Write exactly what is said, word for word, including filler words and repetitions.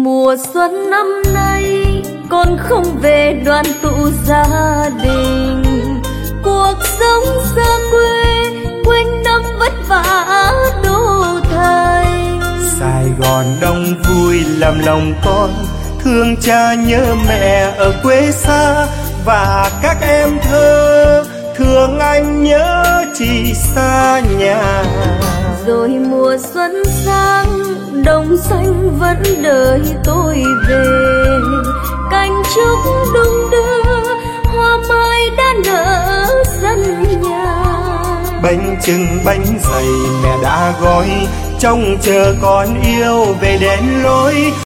Mùa xuân năm nay con không về đoàn tụ gia đình, cuộc sống xa quê quanh năm vất vả đô thành. Sài Gòn đông vui làm lòng con thương cha nhớ mẹ ở quê xa, và các em thơ thương anh nhớ chị xa nhà. Rồi mùa xuân sang đồng xanh vẫn đợi tôi về, cành trúc đung đưa hoa mai đã nở sân nhà. Bánh chưng bánh dày mẹ đã gói, trông chờ con yêu về đến lối.